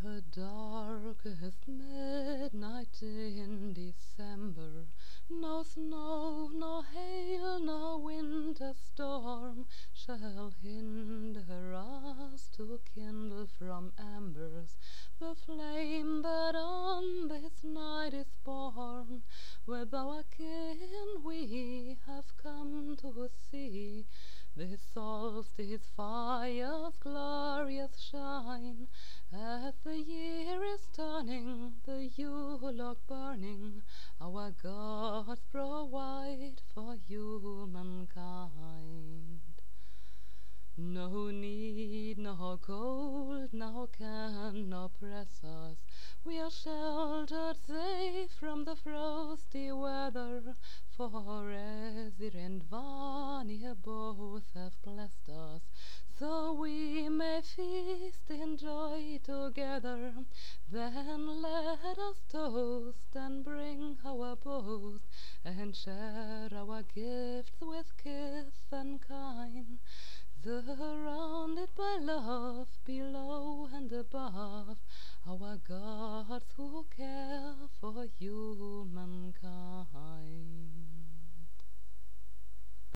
The darkest midnight in December, no snow, no hail, no winter storm shall hinder us to kindle from embers the flame that on this night is born. With our kin we have come to see this solstice fire's glorious shine, as the year is turning, the Yule log burning, our gods provide for humankind. No need, no cold, now can oppress us. We are sheltered safe from the frosty weather, for Ezir and Vanir both have blessed us, so we may feast in joy together. Then let us toast and bring our boast, and share our gifts with kith and kin, surrounded by love below and above, our gods who